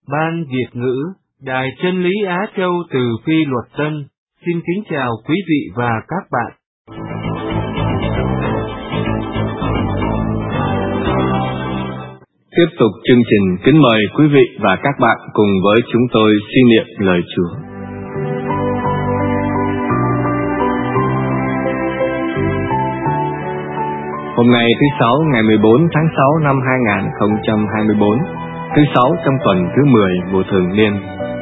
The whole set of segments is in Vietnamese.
Ban Việt ngữ, Đài Chân lý Á Châu từ Phi Luật Tân, xin kính chào quý vị và các bạn. Tiếp tục chương trình, kính mời quý vị và các bạn cùng với chúng tôi suy niệm lời Chúa. Hôm nay thứ Sáu ngày 14 tháng 6 năm 2024, thứ Sáu trong tuần thứ 10 mùa thường niên.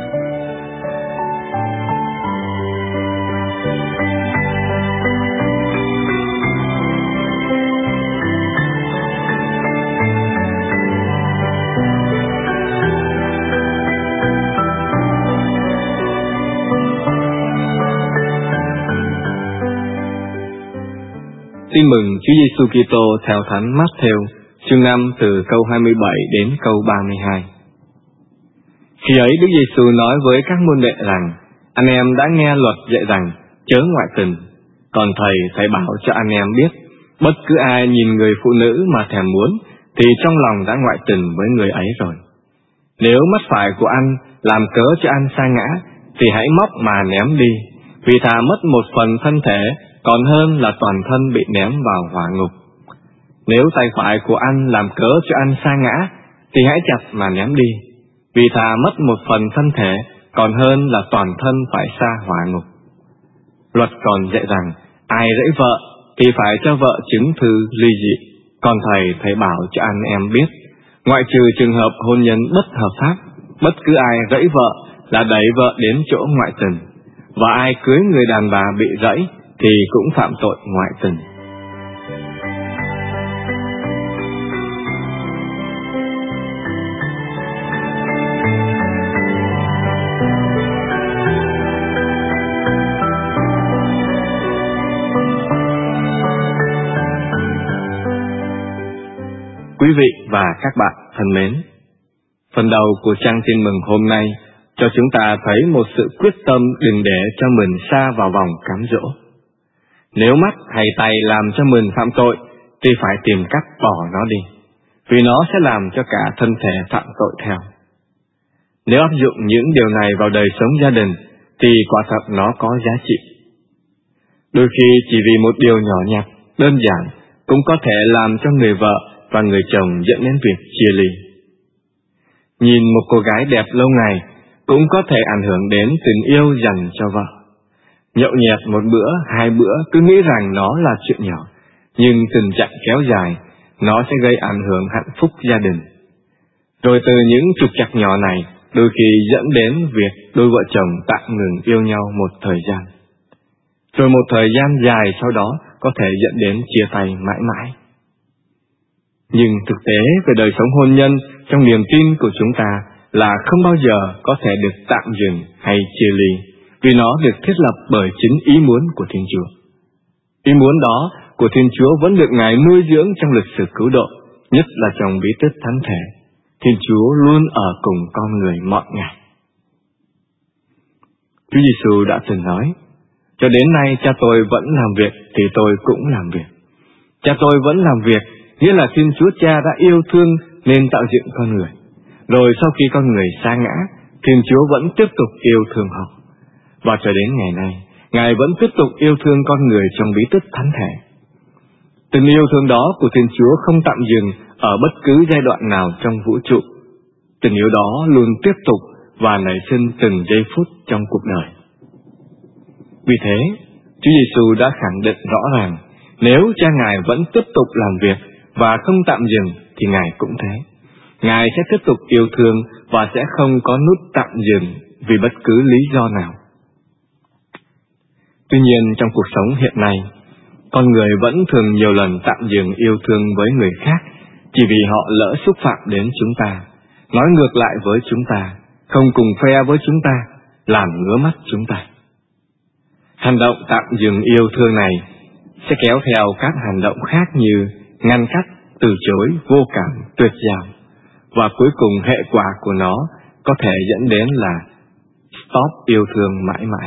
Tin mừng Chúa Giêsu Kitô theo Thánh Matthew, chương 5 từ câu 27 đến câu 32. Khi ấy Đức Giêsu nói với các môn đệ rằng: anh em đã nghe luật dạy rằng chớ ngoại tình. Còn thầy bảo cho anh em biết, bất cứ ai nhìn người phụ nữ mà thèm muốn thì trong lòng đã ngoại tình với người ấy rồi. Nếu mắt phải của anh làm cớ cho anh sa ngã thì hãy móc mà ném đi, vì thà mất một phần thân thể còn hơn là toàn thân bị ném vào hỏa ngục. Nếu tay phải của anh làm cớ cho anh sa ngã thì hãy chặt mà ném đi, vì thà mất một phần thân thể còn hơn là toàn thân phải sa hỏa ngục. Luật còn dạy rằng ai rẫy vợ thì phải cho vợ chứng thư ly dị. Còn thầy bảo cho anh em biết, ngoại trừ trường hợp hôn nhân bất hợp pháp, bất cứ ai rẫy vợ là đẩy vợ đến chỗ ngoại tình, và ai cưới người đàn bà bị rẫy thì cũng phạm tội ngoại tình. Quý vị và các bạn thân mến, phần đầu của trang tin mừng hôm nay cho chúng ta thấy một sự quyết tâm đừng để cho mình sa vào vòng cám dỗ. Nếu mắt hay tay làm cho mình phạm tội thì phải tìm cách bỏ nó đi, vì nó sẽ làm cho cả thân thể phạm tội theo. Nếu áp dụng những điều này vào đời sống gia đình thì quả thật nó có giá trị. Đôi khi chỉ vì một điều nhỏ nhặt, đơn giản cũng có thể làm cho người vợ và người chồng dẫn đến việc chia ly. Nhìn một cô gái đẹp lâu ngày cũng có thể ảnh hưởng đến tình yêu dành cho vợ. Nhậu nhẹt một bữa, hai bữa cứ nghĩ rằng nó là chuyện nhỏ, nhưng tình trạng kéo dài, nó sẽ gây ảnh hưởng hạnh phúc gia đình. Rồi từ những trục trặc nhỏ này, đôi khi dẫn đến việc đôi vợ chồng tạm ngừng yêu nhau một thời gian. Rồi một thời gian dài sau đó có thể dẫn đến chia tay mãi mãi. Nhưng thực tế về đời sống hôn nhân trong niềm tin của chúng ta là không bao giờ có thể được tạm dừng hay chia ly, vì nó được thiết lập bởi chính ý muốn của Thiên Chúa. Ý muốn đó của Thiên Chúa vẫn được Ngài nuôi dưỡng trong lịch sử cứu độ, nhất là trong bí tích thánh thể. Thiên Chúa luôn ở cùng con người mọi ngày. Chúa Giêsu đã từng nói: cho đến nay cha tôi vẫn làm việc thì tôi cũng làm việc. Cha tôi vẫn làm việc nghĩa là Thiên Chúa Cha đã yêu thương nên tạo dựng con người. Rồi sau khi con người sa ngã, Thiên Chúa vẫn tiếp tục yêu thương họ. Và cho đến ngày nay, Ngài vẫn tiếp tục yêu thương con người trong bí tích thánh thể. Tình yêu thương đó của Thiên Chúa không tạm dừng ở bất cứ giai đoạn nào trong vũ trụ. Tình yêu đó luôn tiếp tục và nảy sinh từng giây phút trong cuộc đời. Vì thế, Chúa Giêsu đã khẳng định rõ ràng, nếu Cha Ngài vẫn tiếp tục làm việc và không tạm dừng thì Ngài cũng thế. Ngài sẽ tiếp tục yêu thương và sẽ không có nút tạm dừng vì bất cứ lý do nào. Tuy nhiên trong cuộc sống hiện nay, con người vẫn thường nhiều lần tạm dừng yêu thương với người khác chỉ vì họ lỡ xúc phạm đến chúng ta, nói ngược lại với chúng ta, không cùng phe với chúng ta, làm ngứa mắt chúng ta. Hành động tạm dừng yêu thương này sẽ kéo theo các hành động khác như ngăn cách, từ chối, vô cảm, tuyệt giao, và cuối cùng hệ quả của nó có thể dẫn đến là stop yêu thương mãi mãi.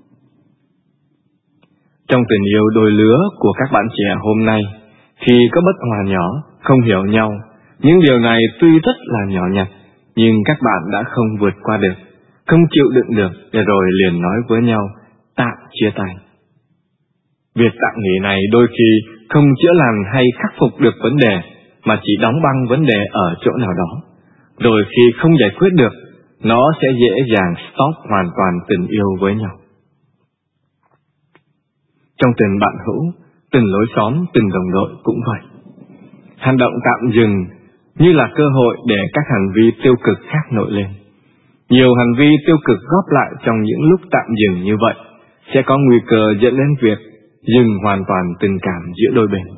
Trong tình yêu đôi lứa của các bạn trẻ hôm nay, khi có bất hòa nhỏ, không hiểu nhau, những điều này tuy rất là nhỏ nhặt, nhưng các bạn đã không vượt qua được, không chịu đựng được, để rồi liền nói với nhau tạm chia tay. Việc tạm nghỉ này đôi khi không chữa lành hay khắc phục được vấn đề, mà chỉ đóng băng vấn đề ở chỗ nào đó. Rồi khi không giải quyết được, nó sẽ dễ dàng stop hoàn toàn tình yêu với nhau. Trong tình bạn hữu, tình lối xóm, tình đồng đội cũng vậy. Hành động tạm dừng như là cơ hội để các hành vi tiêu cực khác nổi lên. Nhiều hành vi tiêu cực góp lại trong những lúc tạm dừng như vậy sẽ có nguy cơ dẫn đến việc dừng hoàn toàn tình cảm giữa đôi bên.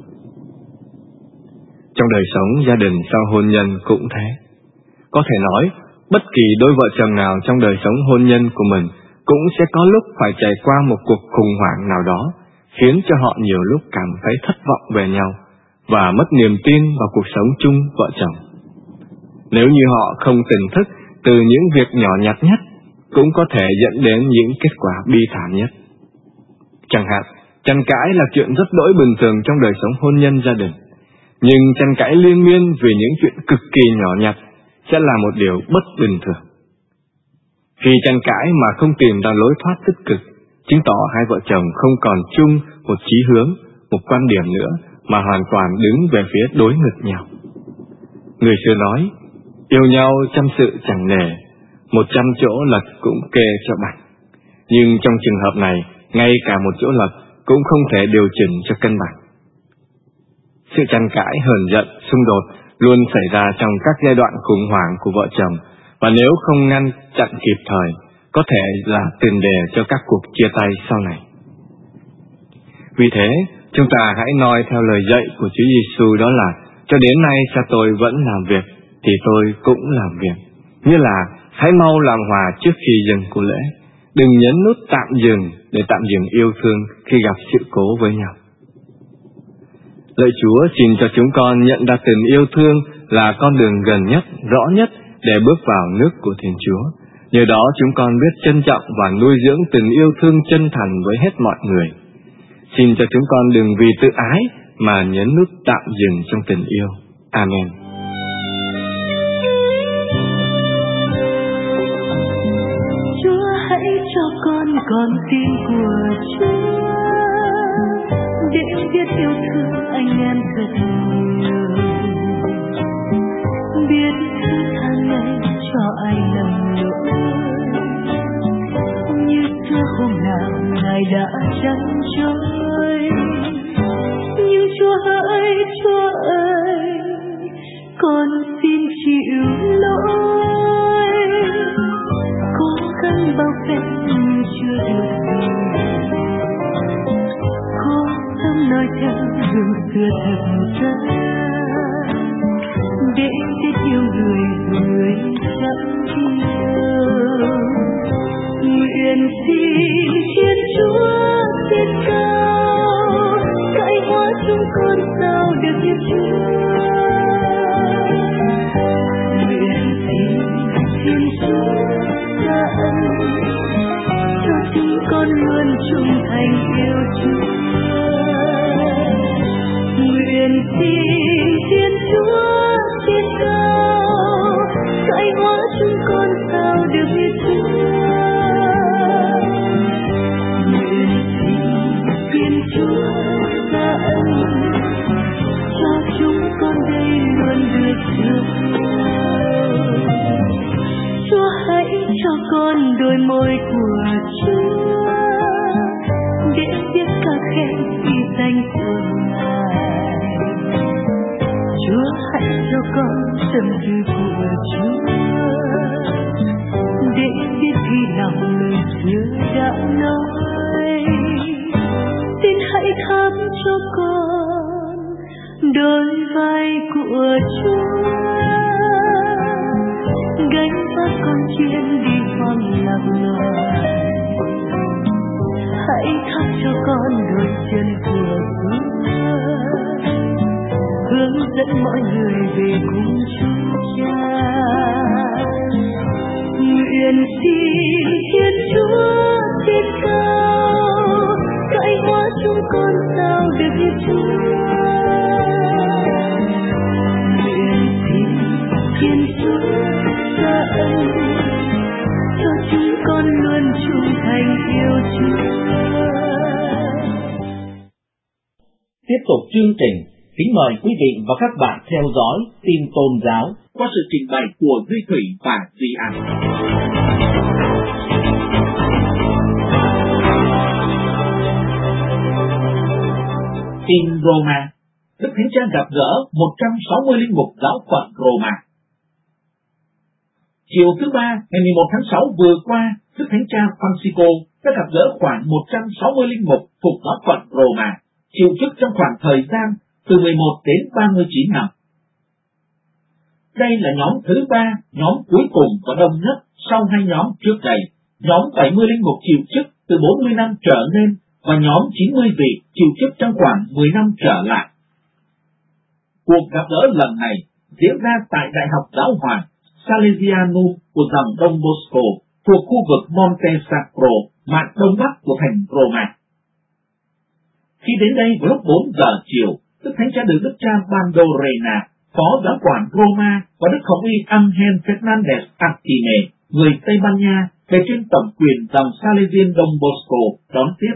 Trong đời sống gia đình sau hôn nhân cũng thế. Có thể nói, bất kỳ đôi vợ chồng nào trong đời sống hôn nhân của mình cũng sẽ có lúc phải trải qua một cuộc khủng hoảng nào đó, khiến cho họ nhiều lúc cảm thấy thất vọng về nhau và mất niềm tin vào cuộc sống chung vợ chồng. Nếu như họ không tỉnh thức từ những việc nhỏ nhặt nhất, cũng có thể dẫn đến những kết quả bi thảm nhất. Chẳng hạn, tranh cãi là chuyện rất đỗi bình thường trong đời sống hôn nhân gia đình, nhưng tranh cãi liên miên vì những chuyện cực kỳ nhỏ nhặt sẽ là một điều bất bình thường. Khi tranh cãi mà không tìm ra lối thoát tích cực, chứng tỏ hai vợ chồng không còn chung một chí hướng, một quan điểm nữa, mà hoàn toàn đứng về phía đối nghịch nhau. Người xưa nói, yêu nhau trăm sự chẳng nề, 100 chỗ lật cũng kê cho bằng. Nhưng trong trường hợp này, ngay cả một chỗ lật cũng không thể điều chỉnh cho cân bằng. Sự tranh cãi, hờn giận, xung đột luôn xảy ra trong các giai đoạn khủng hoảng của vợ chồng, và nếu không ngăn chặn kịp thời, có thể là tiền đề cho các cuộc chia tay sau này. Vì thế, chúng ta hãy noi theo lời dạy của Chúa Giêsu, đó là cho đến nay cha tôi vẫn làm việc, thì tôi cũng làm việc. Như là hãy mau làm hòa trước khi dừng của lễ. Đừng nhấn nút tạm dừng để tạm dừng yêu thương khi gặp sự cố với nhau. Lạy Chúa xin cho chúng con nhận ra tình yêu thương là con đường gần nhất, rõ nhất để bước vào nước của Thiên Chúa. Nhờ đó chúng con biết trân trọng và nuôi dưỡng tình yêu thương chân thành với hết mọi người. Xin cho chúng con đừng vì tự ái mà nhấn nút tạm dừng trong tình yêu. Amen. Chúa hãy cho con tim của Chúa, để biết yêu thương anh em thật nhiều, biết thứ tha ngày cho ai lầm lỗi, như xưa hôm nào Ngài đã chăn trôi. Nhưng Chúa ơi, con xin chịu lỗi, cố gắng bao phép nhưng chưa được rồi, cố gắng nói theo đường xưa thật ra, để yêu người người chẳng yêu. Nguyện xin Thiên Chúa thiên cao, cải hóa chúng con sao được như Chúa. Nguyện xin Thiên Chúa ra ân, cho chúng con luôn trung thành yêu Chúa. Nguyện xin Thiên Chúa thiên cao, cải hóa chúng con sao được như Chúa. Nguyện xin Thiên Chúa ra ân, cho chúng con đây luôn được thương. Chúa hãy cho con đôi môi của Chúa, để biết ca khen vì danh của Ngài. Chúa hãy cho con tâm tư của Chúa, để biết ghi lòng lời xưa đã nói. Xin hãy thắp cho con đôi vai của Chúa, gánh vác con chuyến đi hoang lạc loài. Hãy thắp cho con đôi chân của Chúa, hướng dẫn mọi người về cùng Chúa Cha. Nguyện xin Thiên Chúa thiên cao, cải hóa chúng con sao được như Chúa. Nguyện xin Thiên Chúa ra cho chúng con luôn trung thành yêu Chúa. Tiếp tục chương trình, kính mời quý vị và các bạn theo dõi tin tôn giáo qua sự trình bày của Duy Thủy và Duy An. Tin Roma, Đức Thánh Cha gặp gỡ 160 linh mục giáo phận Roma. Chiều thứ Ba, ngày 11 tháng 6 vừa qua, Đức Thánh Cha Francisco đã gặp gỡ khoảng 160 linh mục thuộc giáo phận Roma, chịu chức trong khoảng thời gian từ 11 đến 39 năm. Đây là nhóm thứ ba, nhóm cuối cùng và đông nhất sau hai nhóm trước đây, nhóm 70 linh mục chịu chức từ 40 năm trở lên và nhóm 90 vị chịu chức trong khoảng 10 năm trở lại. Cuộc gặp gỡ lần này diễn ra tại Đại học Giáo hoàng Salesianum của dòng Don Bosco thuộc khu vực Monte Sacro, mạn đông bắc của thành Roma. Khi đến đây vào lúc 4 giờ chiều, Đức Thánh Cha được Đức cha Bandorena, phó giáo quản Roma, và Đức Hồng y Angel Fernandez Artime, người Tây Ban Nha, về trên tổng quyền dòng Salesian Don Bosco đón tiếp.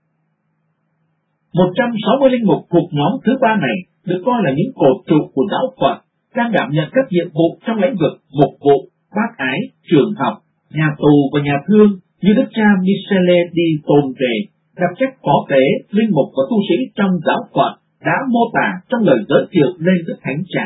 160 linh mục thuộc nhóm thứ ba này được coi là những cột trụ của giáo phận, đang đảm nhận các nhiệm vụ trong lĩnh vực mục vụ, bác ái, trường học, nhà tù và nhà thương như Đức cha Michele di Tonde, đặc trách phó tế, linh mục và tu sĩ trong giáo phận, đã mô tả trong lời giới thiệu lên Đức Thánh Cha.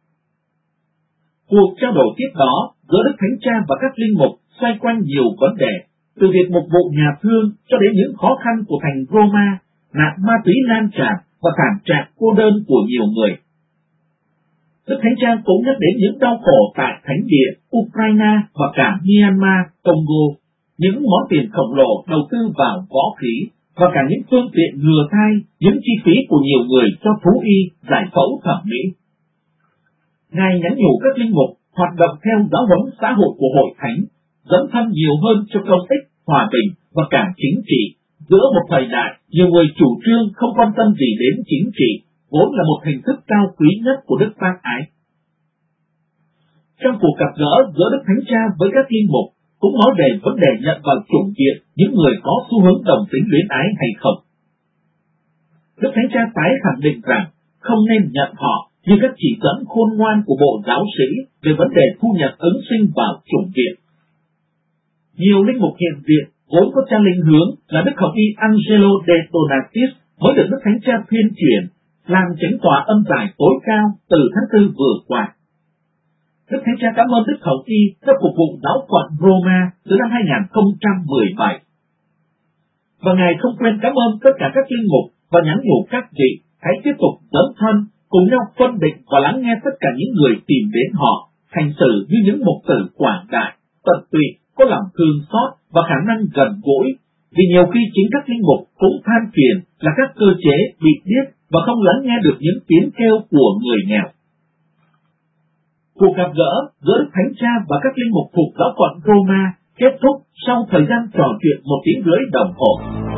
Cuộc trao đổi tiếp đó giữa Đức Thánh Cha và các linh mục xoay quanh nhiều vấn đề, từ việc mục vụ nhà thương cho đến những khó khăn của thành Roma, nạn ma túy lan tràn và thảm trạng cô đơn của nhiều người. Đức Thánh Cha cũng nhắc đến những đau khổ tại thánh địa Ukraine và cả Myanmar, Congo, những món tiền khổng lồ đầu tư vào võ khí và cả những phương tiện ngừa thai, những chi phí của nhiều người cho thú y, giải phẫu thẩm mỹ. Ngài nhắn nhủ các linh mục hoạt động theo giáo huấn xã hội của Hội Thánh, dấn thân nhiều hơn cho công ích, hòa bình và cả chính trị, giữa một thời đại nhiều người chủ trương không quan tâm gì đến chính trị, vốn là một hình thức cao quý nhất của đức bác ái. Trong cuộc gặp gỡ giữa Đức Thánh Cha với các linh mục cũng nói về vấn đề nhận vào chủng viện những người có xu hướng đồng tính luyến ái hay không. Đức Thánh Cha tái khẳng định rằng không nên nhận họ như các chỉ dẫn khôn ngoan của bộ giáo sĩ về vấn đề thu nhập ứng sinh vào chủng viện. Nhiều linh mục hiện diện vốn có cha linh hướng là Đức Hồng y Angelo de Donatis mới được Đức Thánh Cha tuyên truyền làm chánh tòa âm giải tối cao từ tháng 4 vừa qua. Đức Thánh Cha cảm ơn Đức Hồng y đã phục vụ giáo phận Roma từ năm 2017. Và Ngài không quên cảm ơn tất cả các linh mục và nhắn nhủ các vị hãy tiếp tục dấn thân, cùng nhau phân định và lắng nghe tất cả những người tìm đến họ, hành xử như những mục tử quảng đại, tận tụy, có lòng thương xót và khả năng gần gũi, vì nhiều khi chính các linh mục cũng than phiền là các cơ chế bị điếc và không lắng nghe được những tiếng kêu của người nghèo. Cuộc gặp gỡ giữa Đức Thánh Cha và các linh mục thuộc giáo phận Roma kết thúc sau thời gian trò chuyện 1 tiếng rưỡi đồng hồ.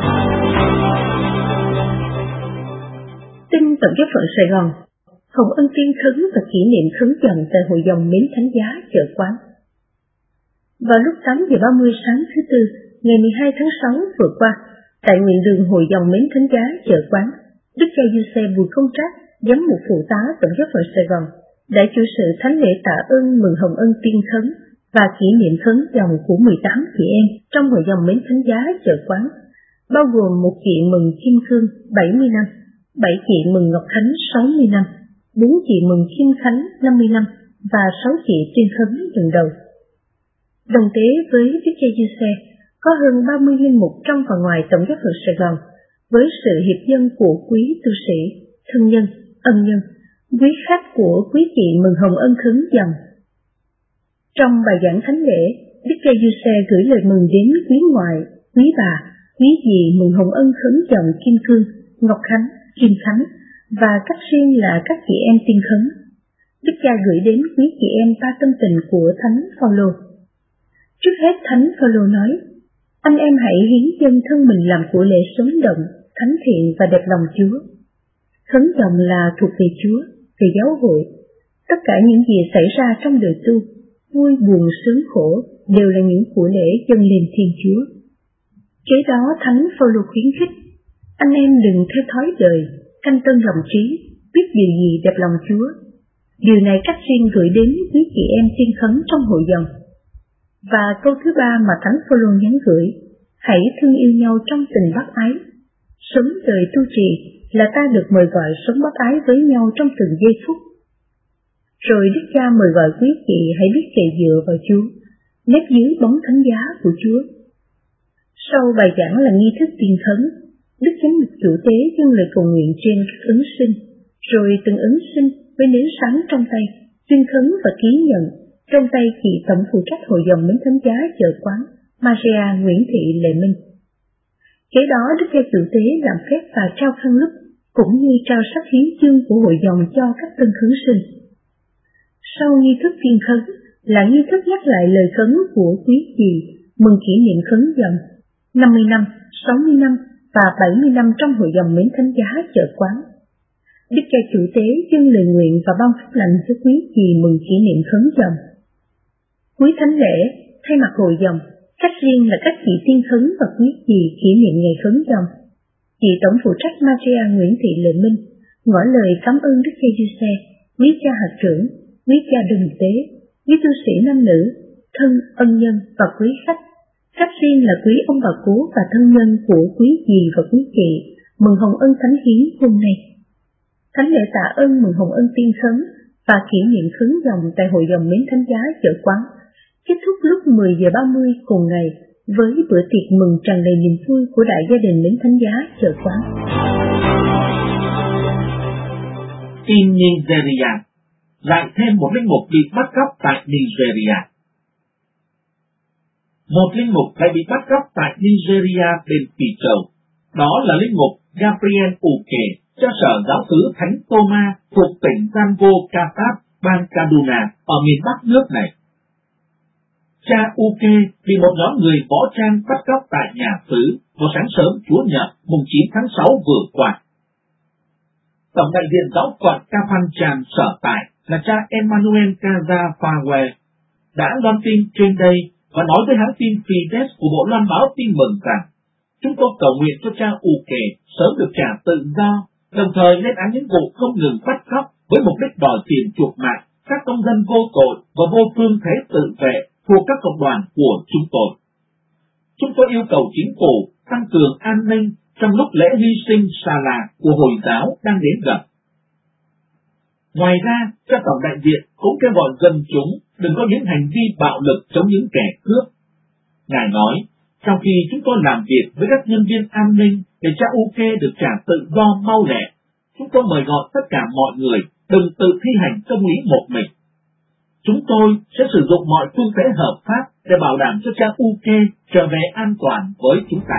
Tin Tổng giáo phận Sài Gòn, Hồng Ân Tiên Khấn và kỷ niệm khấn dần tại Hội dòng Mến Thánh Giá Chợ Quán. Vào lúc 8 giờ 30 sáng thứ Tư, ngày 12 tháng 6 vừa qua, tại nguyện đường Hội dòng Mến Thánh Giá Chợ Quán, Đức cha Giuse Bùi Công Trác, giám mục phụ tá Tổng giáo phận Sài Gòn, đã chủ sự thánh lễ tạ ơn mừng Hồng Ân Tiên Khấn và kỷ niệm khấn dòng của 18 chị em trong Hội dòng Mến Thánh Giá Chợ Quán, bao gồm một chị mừng Kim Cương 70 năm, 7 chị mừng Ngọc Khánh 60 năm, 4 chị mừng Kim Khánh 50 năm và 6 chị tuyên khấn lần đầu. Đồng tế với Đức cha Giuse có hơn 30 linh mục trong và ngoài Tổng giáo phận Sài Gòn, với sự hiệp dân của quý tu sĩ, thân nhân, ân nhân, quý khách của quý chị mừng Hồng Ân khấn dần. Trong bài giảng thánh lễ, Đức cha Giuse gửi lời mừng đến quý ngoại, quý bà, quý dì mừng Hồng Ân khấn dần Kim Cương, Ngọc Khánh, Kim Khánh và cách riêng là các chị em tiên khấn. Đức cha gửi đến quý chị em ba tâm tình của Thánh Phaolô. Trước hết Thánh Phaolô nói: anh em hãy hiến dâng thân mình làm của lễ sống động, thánh thiện và đẹp lòng Chúa. Khấn dòng là thuộc về Chúa, về giáo hội. Tất cả những gì xảy ra trong đời tu, vui buồn sướng khổ đều là những của lễ dâng lên Thiên Chúa. Kế đó Thánh Phaolô khuyến khích, anh em đừng theo thói đời, canh tân lòng trí, biết điều gì đẹp lòng Chúa. Điều này cách riêng gửi đến quý chị em tiên khấn trong hội dòng. Và câu thứ ba mà Thánh Phaolô nhắn gửi, hãy thương yêu nhau trong tình bác ái. Sống đời tu trì là ta được mời gọi sống bác ái với nhau trong từng giây phút. Rồi Đức Cha mời gọi quý chị hãy biết cậy dựa vào Chúa, nép dưới bóng thánh giá của Chúa. Sau bài giảng là nghi thức tiên khấn, Đức Giám mục chủ tế dâng lời cầu nguyện trên các ứng sinh, rồi từng ứng sinh với nến sáng trong tay, tuyên khấn và ký nhận trong tay chị tổng phụ trách hội dòng Mến Thánh Giá chợ quán Maria Nguyễn Thị Lệ Minh. Kế đó Đức cha chủ tế làm phép và trao khăn lúp cũng như trao sách hiến chương của hội dòng cho các tân khấn sinh. Sau nghi thức tiên khấn là nghi thức nhắc lại lời khấn của quý chị mừng kỷ niệm khấn dòng 50 năm, 60 năm và 70 năm trong hội dòng Mến Thánh Giá chợ quán. Đức cha chủ tế dâng lời nguyện và ban phúc lành cho quý chị mừng kỷ niệm khấn dòng. Cuối thánh lễ, thay mặt hội dòng, cách riêng là các chị tiên khấn và quý chị kỷ niệm ngày khấn dòng. Chị tổng phụ trách Maria Nguyễn Thị Lệ Minh ngỏ lời cảm ơn Đức cha Giuse, quý cha hạt trưởng, quý cha đồng tế, quý tu sĩ nam nữ, thân ân nhân và quý khách. Cách riêng là quý ông bà cố và thân nhân của quý dì và quý chị mừng hồng ân thánh hiến hôm nay. Thánh lễ tạ ơn mừng hồng ân tiên khấn và kỷ niệm khấn dòng tại hội dòng Mến Thánh Giá chợ quán kết thúc lúc 10 giờ 30 cùng ngày với bữa tiệc mừng tràn đầy niềm vui của đại gia đình Mến Thánh Giá chợ quán. Tin Nigeria, lại thêm một linh mục bị bắt cóc tại Nigeria. Một linh mục lại bị bắt cóc tại Nigeria bên Phi Châu. Đó là linh mục Gabriel Uke cho sở giáo xứ Thánh Thomas thuộc tỉnh Zango Katab, bang Kaduna ở miền Bắc nước này. Cha Uke bị một nhóm người võ trang bắt cóc tại nhà xứ vào sáng sớm Chúa Nhật mùng 9 tháng 6 vừa qua. Tổng đại diện giáo phận Kafanchan sở tại là cha Emmanuel Kazafawe đã loan tin trên đây và nói với hãng tin Fides của Bộ Loan báo tin mừng rằng chúng tôi cầu nguyện cho cha Uke sớm được trả tự do, đồng thời lên án những vụ không ngừng bắt cóc với mục đích đòi tiền chuộc mạng các công dân vô tội và vô phương thế tự vệ thuộc các cộng đoàn của chúng tôi. Chúng tôi yêu cầu chính phủ tăng cường an ninh trong lúc lễ hy sinh Sala của Hồi giáo đang đến gần. Ngoài ra, cha tổng đại diện cũng kêu gọi dân chúng đừng có những hành vi bạo lực chống những kẻ cướp. Ngài nói, trong khi chúng tôi làm việc với các nhân viên an ninh để cha Uke được trả tự do mau lẹ, chúng tôi mời gọi tất cả mọi người đừng tự thi hành công lý một mình. Chúng tôi sẽ sử dụng mọi phương tiện hợp pháp để bảo đảm cho cha Uke trở về an toàn với chúng ta.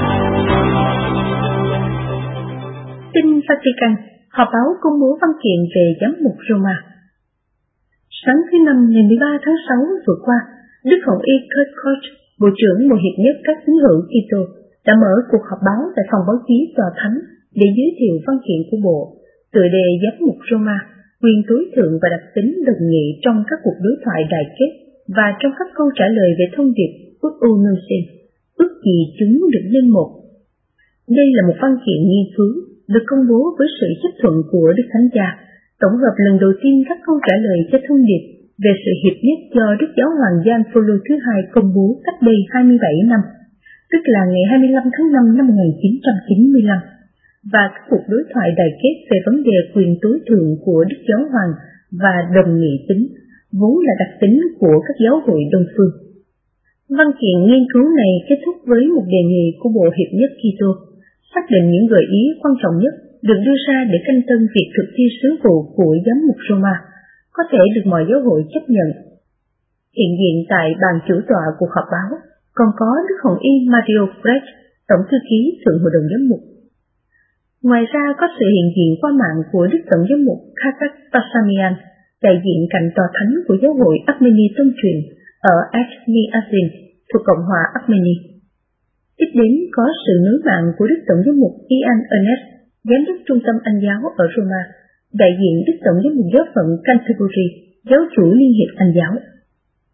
Tin Vatican, họp báo công bố văn kiện về giám mục Roma. Sáng thứ Năm ngày 13 tháng 6 vừa qua, Đức Hồng Y Kurt Koch, Bộ trưởng Bộ Hiệp nhất các tín hữu Kitô, đã mở cuộc họp báo tại phòng báo chí Tòa Thánh để giới thiệu văn kiện của Bộ, tựa đề giám mục Roma, quyền tối thượng và đặc tính đồng nghị trong các cuộc đối thoại đại kết và trong các câu trả lời về thông điệp Ut Unum, ước gì chúng được lên một. Đây là một văn kiện nghiên cứu được công bố với sự chấp thuận của Đức Thánh Cha, tổng hợp lần đầu tiên các câu trả lời cho thông điệp về sự hiệp nhất do Đức Giáo hoàng Gioan Phaolô thứ hai công bố cách đây 27 năm, tức là ngày 25 tháng 5 năm 1995, và các cuộc đối thoại đại kết về vấn đề quyền tối thượng của Đức Giáo hoàng và đồng nghị tính, vốn là đặc tính của các giáo hội Đông phương. Văn kiện nghiên cứu này kết thúc với một đề nghị của Bộ Hiệp nhất Kitô, xác định những gợi ý quan trọng nhất được đưa ra để canh tân việc thực thi sứ vụ của giám mục Roma, có thể được mọi giáo hội chấp nhận. Hiện diện tại bàn chủ tọa cuộc họp báo còn có Đức Hồng Y Mario Brecht, Tổng thư ký Thượng Hội đồng Giám mục. Ngoài ra có sự hiện diện qua mạng của Đức Tổng giám mục Kazakh Pasamian, đại diện cạnh tòa thánh của giáo hội Armenia Tôn truyền ở Etniazin thuộc Cộng hòa Armenia. Tiếp đến có sự nối mạng của Đức Tổng giám mục Ian Ernest, giám đốc trung tâm Anh giáo ở Roma, đại diện Đức Tổng giám mục giáo phận Canterbury, giáo chủ Liên hiệp Anh giáo.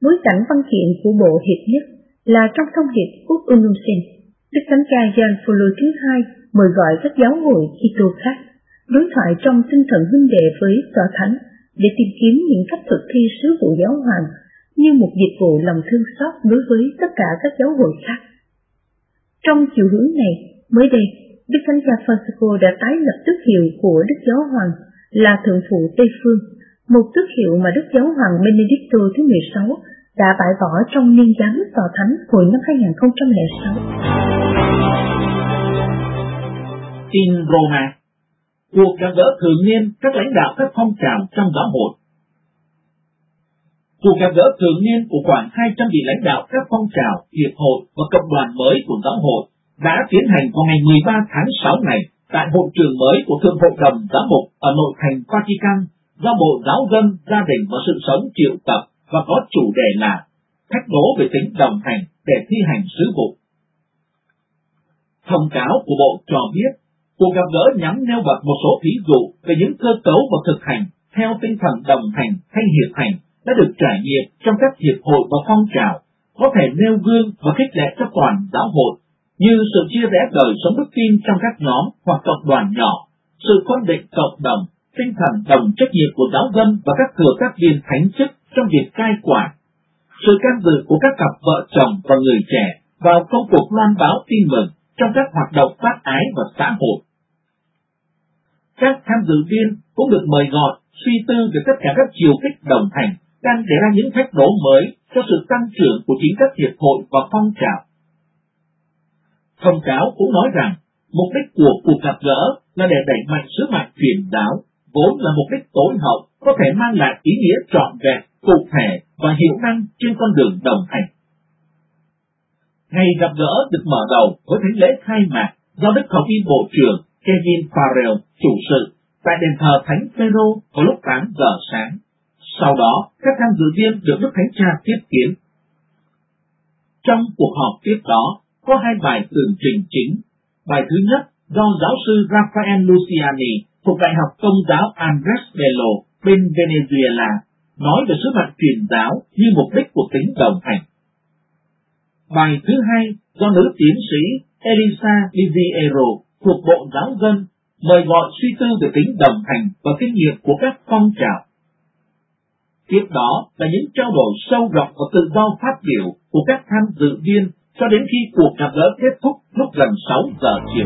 bối cảnh văn kiện của bộ hiệp nhất là trong thông điệp Út Unum Sen, Đức Thánh Cha Gioan Phaolô thứ hai mời gọi các giáo hội Kitô khác đối thoại trong tinh thần huynh đệ với Tòa Thánh để tìm kiếm những cách thực thi sứ vụ giáo hoàng như một dịch vụ lòng thương xót đối với tất cả các giáo hội khác. Trong chiều hướng này, mới đây, Đức Thánh Cha Francisco đã tái lập tước hiệu của Đức Giáo Hoàng là Thượng phụ Tây Phương, một tước hiệu mà Đức Giáo Hoàng Benedicto thứ 16 đã bãi bỏ trong niên giám Tòa Thánh hồi năm 2006. In Roma, cuộc gặp gỡ thường niên các lãnh đạo các phong trào trong giáo hội. Cuộc gặp gỡ thường niên của khoảng 200 vị lãnh đạo các phong trào, hiệp hội và cộng đoàn mới của giáo hội đã tiến hành vào ngày 13 tháng 6 này tại hội trường mới của Thượng Hội đồng Giám mục ở nội thành Vatican do Bộ Giáo dân, Gia đình và Sự sống triệu tập và có chủ đề là thách đố về tính đồng hành để thi hành sứ vụ. Thông cáo của Bộ cho biết, cuộc gặp gỡ nhằm nêu bật một số ví dụ về những cơ cấu và thực hành theo tinh thần đồng hành hay hiệp hành đã được trải nghiệm trong các hiệp hội và phong trào, có thể nêu gương và khích lệ cho toàn giáo hội, như sự chia rẽ đời sống đức tin trong các nhóm hoặc cộng đoàn nhỏ, sự phân định cộng đồng, tinh thần đồng trách nhiệm của giáo dân và các thừa các viên thánh chức trong việc cai quản, sự can dự của các cặp vợ chồng và người trẻ vào công cuộc loan báo tin mừng trong các hoạt động bác ái và xã hội. Các tham dự viên cũng được mời gọi suy tư về tất cả các chiều kích đồng hành đang để ra những thách đố mới cho sự tăng trưởng của chính các hiệp hội và phong trào. Thông cáo cũng nói rằng, mục đích của cuộc gặp gỡ là để đẩy mạnh sứ mệnh truyền giáo, vốn là mục đích tối hậu có thể mang lại ý nghĩa trọn vẹn, cụ thể và hiệu năng trên con đường đồng hành. Ngày gặp gỡ được mở đầu với thánh lễ khai mạc do Đức Hồng Y Bộ trưởng Kevin Farrell chủ sự tại đền thờ Thánh Phêrô vào lúc 8 giờ sáng. Sau đó, các tham dự viên được Đức Thánh Cha tiếp kiến. Trong cuộc họp tiếp đó, có hai bài tường trình chính. Bài thứ nhất do giáo sư Rafael Luciani thuộc Đại học Công giáo Andrés Bello bên Venezuela nói về sứ mệnh truyền giáo như mục đích của tính đồng hành. Bài thứ hai do nữ tiến sĩ Elisa Liviero thuộc Bộ Giáo dân mời gọi suy tư về tính đồng hành và kinh nghiệm của các phong trào. Tiếp đó là những trao đổi sâu rộng và tự do phát biểu của các tham dự viên cho đến khi cuộc gặp gỡ kết thúc lúc gần 6 giờ chiều.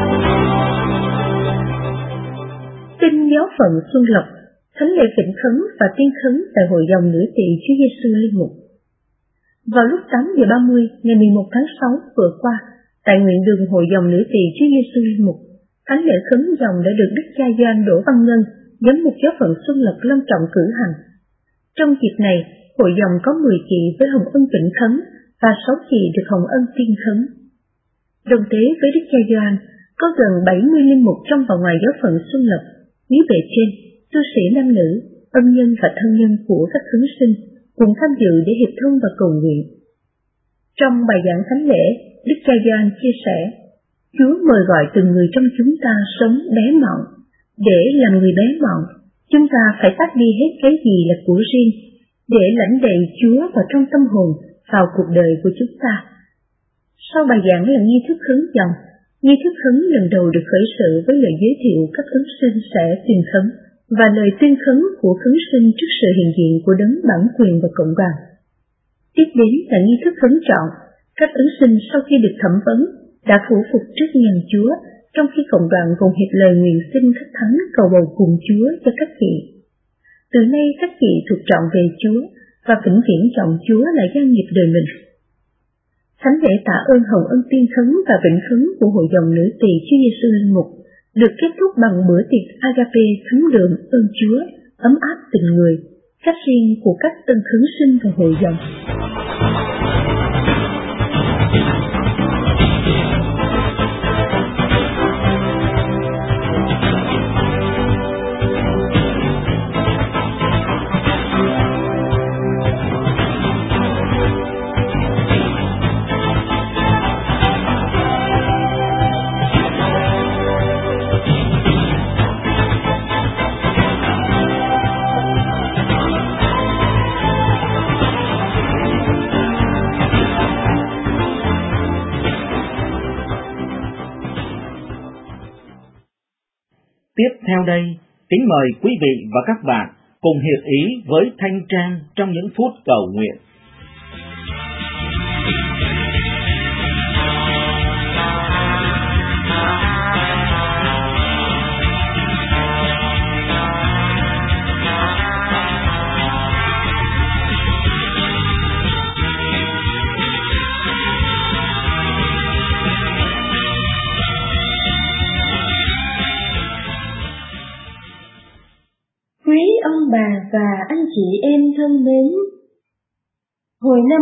Tin giáo phận Xuân Lộc, thánh lễ vĩnh khấn và tiên khấn tại hội dòng nữ tỳ Chúa Giêsu Linh Mục. Vào lúc 8 giờ 30 ngày 11 tháng 6 vừa qua, tại nguyện đường hội dòng nữ tỳ Chúa Giêsu Linh Mục, thánh lễ khấn dòng đã được Đức Cha Gioan Đỗ Văn Ngân, giám mục giáo phận Xuân Lộc long trọng cử hành. Trong dịp này, hội dòng có 10 chị với hồng ân vĩnh khấn và 6 chị được hồng ân tiên khấn. Đồng tế với Đức Cha Gioan, có gần 70 linh mục trong và ngoài giáo phận Xuân Lộc, quý bề trên, tu sĩ nam nữ, ân nhân và thân nhân của các khấn sinh cùng tham dự để hiệp thông và cầu nguyện. Trong bài giảng thánh lễ, Đức Cha Gioan chia sẻ, Chúa mời gọi từng người trong chúng ta sống bé mọn. Để làm người bé mọn, chúng ta phải tách đi hết cái gì là của riêng, để lãnh đậy Chúa vào trong tâm hồn, vào cuộc đời của chúng ta. Sau bài giảng là nghi thức khấn dòng. Nghi thức khấn lần đầu được khởi sự với lời giới thiệu các khấn sinh sẽ tuyên khấn và lời tuyên khấn của khấn sinh trước sự hiện diện của đấng bản quyền và cộng đoàn. Tiếp đến là nghi thức khấn chọn. Các ứng sinh sau khi được thẩm vấn đã phủ phục trước nhan Chúa, trong khi cộng đoàn gồm hiệp lời nguyện xin các thánh cầu bầu cùng Chúa cho các vị. Từ nay các vị thuộc trọn về Chúa và vĩnh viễn chọn Chúa là gia nghiệp đời mình. Thánh lễ tạ ơn hồng ân tiên khấn và vĩnh khấn của hội dòng nữ tỳ Chúa Giêsu Linh Mục được kết thúc bằng bữa tiệc Agape thánh đường ơn Chúa, ấm áp tình người, cách riêng của các tân khấn sinh và hội dòng. Tiếp theo đây, kính mời quý vị và các bạn cùng hiệp ý với Thanh Trang trong những phút cầu nguyện. Quý ông bà và anh chị em thân mến, hồi năm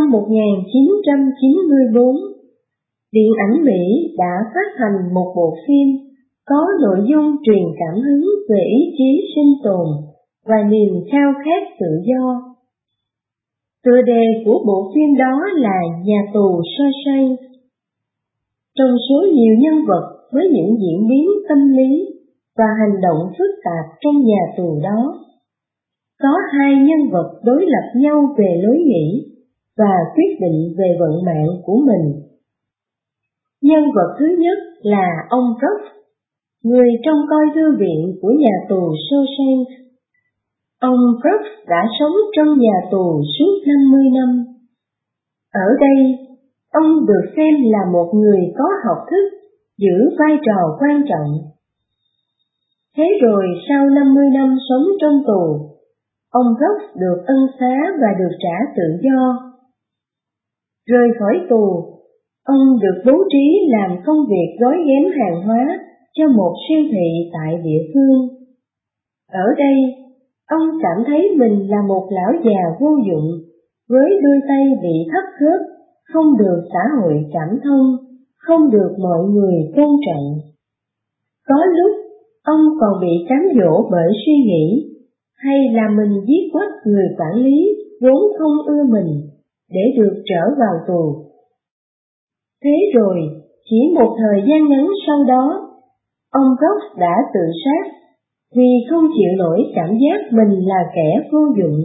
1994, Điện ảnh Mỹ đã phát hành một bộ phim có nội dung truyền cảm hứng về ý chí sinh tồn và niềm khao khát tự do. Tựa đề của bộ phim đó là Nhà tù Shawshank. Trong số nhiều nhân vật với những diễn biến tâm lý và hành động phức tạp trong nhà tù đó, có hai nhân vật đối lập nhau về lối nghĩ và quyết định về vận mạng của mình. Nhân vật thứ nhất là ông Brooks, người trông coi thư viện của nhà tù Shawshank. Ông Brooks đã sống trong nhà tù suốt 50 năm. Ở đây, ông được xem là một người có học thức, giữ vai trò quan trọng. Thế rồi sau 50 năm sống trong tù, ông Brooks được ân xá và được trả tự do. Rời khỏi tù, ông được bố trí làm công việc gói ghém hàng hóa cho một siêu thị tại địa phương. Ở đây, ông cảm thấy mình là một lão già vô dụng, với đôi tay bị thấp khớp, không được xã hội cảm thông, không được mọi người tôn trọng. Có lúc, ông còn bị cám dỗ bởi suy nghĩ, hay là mình giết quách người quản lý vốn không ưa mình, để được trở vào tù. Thế rồi, chỉ một thời gian ngắn sau đó, ông Brooks đã tự sát, vì không chịu nổi cảm giác mình là kẻ vô dụng.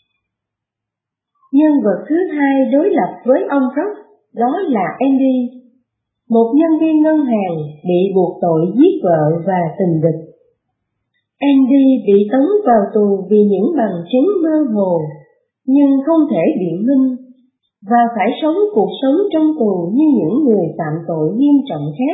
Nhân vật thứ hai đối lập với ông Brooks đó là Andy, một nhân viên ngân hàng bị buộc tội giết vợ và tình địch. Andy bị tống vào tù vì những bằng chứng mơ hồ, nhưng không thể biện minh, và phải sống cuộc sống trong tù như những người phạm tội nghiêm trọng khác.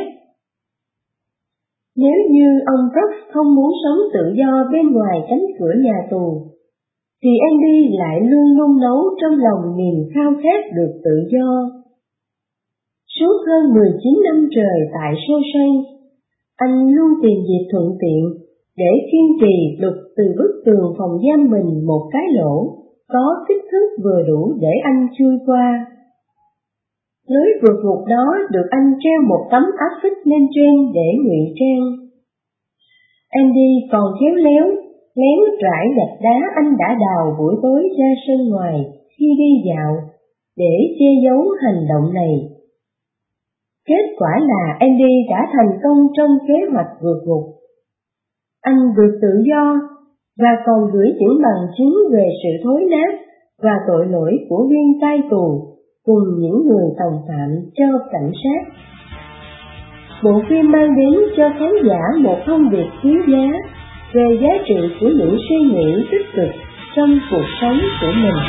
Nếu như ông Brooks không muốn sống tự do bên ngoài cánh cửa nhà tù, thì Andy lại luôn luôn nấu trong lòng niềm khao khát được tự do. Suốt hơn 19 năm trời tại Shawshank, anh luôn tìm dịp thuận tiện để kiên trì đục từ bức tường phòng giam mình một cái lỗ có kích thước vừa đủ để anh chui qua. Lưới vượt ngục đó được anh treo một tấm áp phích lên trên để ngụy trang. Andy còn khéo léo lén rải gạch đá anh đã đào buổi tối ra sân ngoài khi đi dạo, để che giấu hành động này. Kết quả là Andy đã thành công trong kế hoạch vượt ngục. Anh được tự do và còn gửi những bằng chứng về sự thối nát và tội lỗi của viên cai tù cùng những người đồng phạm cho cảnh sát. Bộ phim mang đến cho khán giả một thông điệp quý giá về giá trị của những suy nghĩ tích cực trong cuộc sống của mình.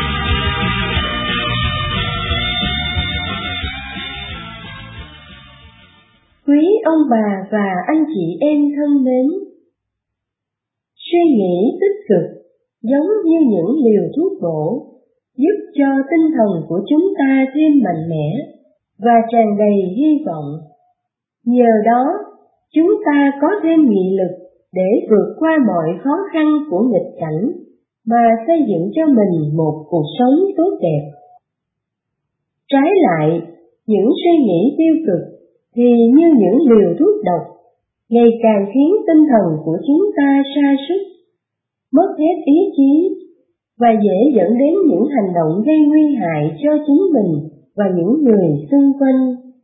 Quý ông bà và anh chị em thân mến, suy nghĩ tích cực giống như những liều thuốc bổ, giúp cho tinh thần của chúng ta thêm mạnh mẽ và tràn đầy hy vọng. Nhờ đó, chúng ta có thêm nghị lực để vượt qua mọi khó khăn của nghịch cảnh mà xây dựng cho mình một cuộc sống tốt đẹp. Trái lại, những suy nghĩ tiêu cực thì như những liều thuốc độc, ngày càng khiến tinh thần của chúng ta sa sút, mất hết ý chí và dễ dẫn đến những hành động gây nguy hại cho chính mình và những người xung quanh.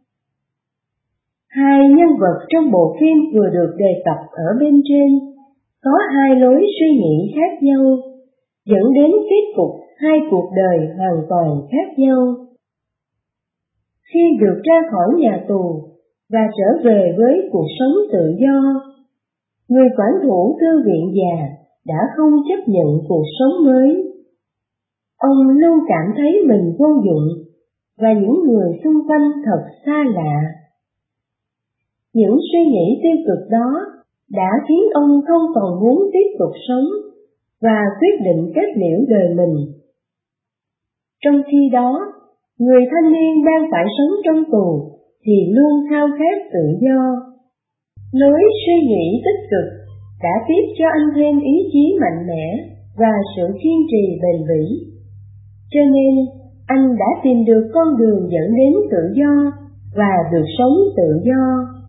Hai nhân vật trong bộ phim vừa được đề cập ở bên trên có hai lối suy nghĩ khác nhau, dẫn đến kết cục hai cuộc đời hoàn toàn khác nhau. Khi được ra khỏi nhà tù và trở về với cuộc sống tự do, người quản thủ thư viện già đã không chấp nhận cuộc sống mới. Ông luôn cảm thấy mình vô dụng và những người xung quanh thật xa lạ. Những suy nghĩ tiêu cực đó đã khiến ông không còn muốn tiếp tục sống và quyết định kết liễu đời mình. Trong khi đó, người thanh niên đang phải sống trong tù thì luôn khao khát tự do. Lối suy nghĩ tích cực đã tiếp cho anh thêm ý chí mạnh mẽ và sự kiên trì bền bỉ. Cho nên, anh đã tìm được con đường dẫn đến tự do và được sống tự do.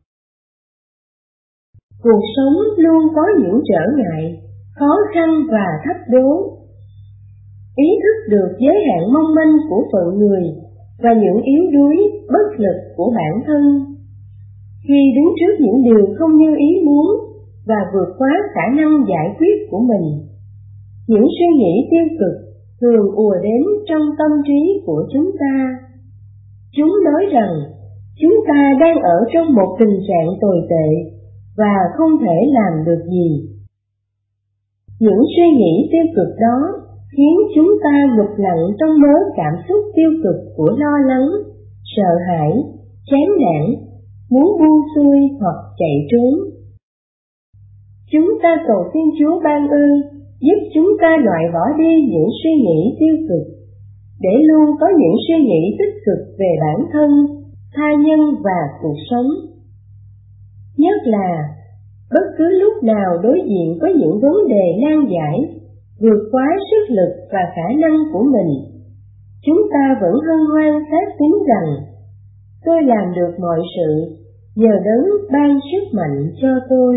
Cuộc sống luôn có những trở ngại, khó khăn và thách đố. Ý thức được giới hạn mong manh của phận người và những yếu đuối, bất lực của bản thân. Khi đứng trước những điều không như ý muốn và vượt quá khả năng giải quyết của mình, những suy nghĩ tiêu cực thường ùa đến trong tâm trí của chúng ta. Chúng nói rằng chúng ta đang ở trong một tình trạng tồi tệ và không thể làm được gì. Những suy nghĩ tiêu cực đó khiến chúng ta ngụp lặn trong mớ cảm xúc tiêu cực của lo lắng, sợ hãi, chán nản, muốn buông xuôi hoặc chạy trốn. Chúng ta cầu xin Chúa ban ơn giúp chúng ta loại bỏ đi những suy nghĩ tiêu cực, để luôn có những suy nghĩ tích cực về bản thân, tha nhân và cuộc sống. Nhất là, bất cứ lúc nào đối diện với những vấn đề nan giải, vượt quá sức lực và khả năng của mình, chúng ta vẫn hân hoan xác tín rằng tôi làm được mọi sự nhờ Đấng ban sức mạnh cho tôi.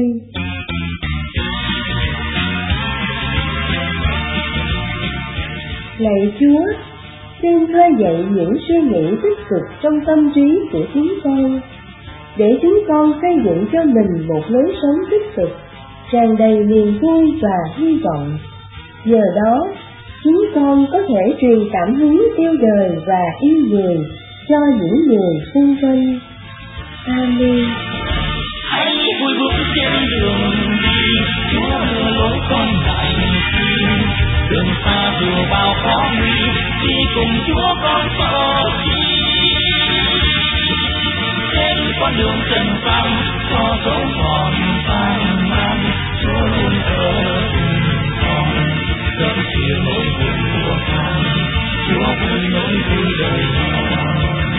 Lạy Chúa, xin khơi dậy những suy nghĩ tích cực trong tâm trí của chúng con, để chúng con xây dựng cho mình một lối sống tích cực, tràn đầy niềm vui và hy vọng. Nhờ đó, chúng con có thể truyền cảm hứng yêu đời và yêu người cho những người xung quanh. Amen. Hãy vui bước trên đường đi, Chúa đưa lối con lại đi. Đường xa dù bao khó nguy, đi cùng Chúa con sợ chi. Trên con đường trần gian, cho dấu còn vang mang, Chúa luôn ở cùng con. Dẫn chia nỗi buồn của con, Chúa vui nỗi vui đời con.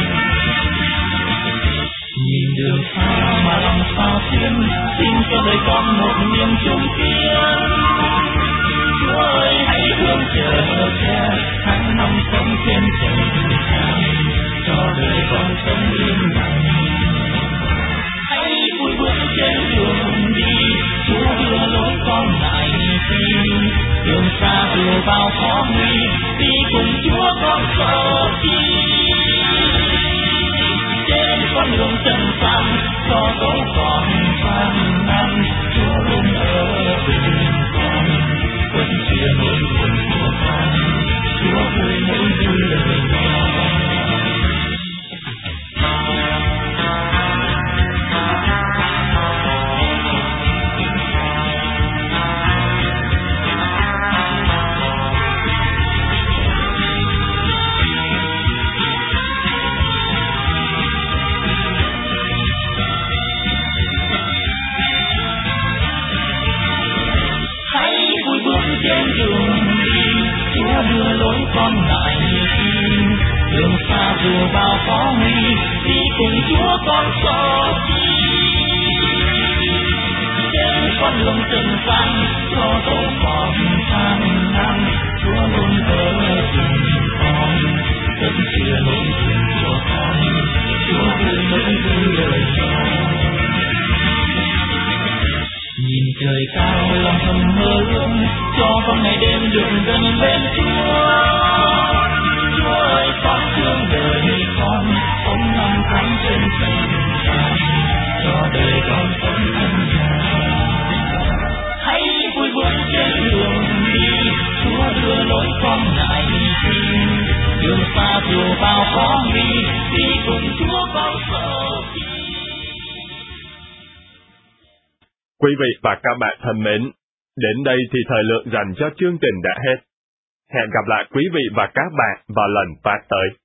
Nhìn đường xa mà lòng sao xuyên, xin cho đời con một niềm chung kiên. Chúa ơi hãy thương chờ che, tháng năm sống trên trần gian, cho đời con sống yên lặng. Hãy vui bước trên đường đi, Chúa đưa lối con lại đi. Đường xa dù bao khó nguy, đi cùng Chúa con sợ chi. Trên con đường trần gian, cho dấu còn gian nan, Chúa luôn ở bên con. Vẫn chia nỗi buồn của con, Chúa vui nỗi vui đời con. Trên đường đi, Chúa đưa lối con lại đi. Đường xa dù bao khó nguy, đi cùng Chúa con sợ chi. Trên con đường trần gian, cho dấu còn gian nan, Chúa luôn ở cùng con. Dẫn chia nỗi buồn của con, Chúa vui nỗi vui đời con. Nhìn trời cao lòng thầm mơ ước, cho con ngày đêm được gần bên Chúa. Chúa ơi con thương đời con, sống năm tháng trên trần gian, cho đời con sống thanh nhàn. Hãy vui bước trên đường đi, Chúa đưa lối con lại đi. Đường xa dù bao khó nguy, đi cùng Chúa con sợ chi. Quý vị và các bạn thân mến, đến đây thì thời lượng dành cho chương trình đã hết. Hẹn gặp lại quý vị và các bạn vào lần phát tới.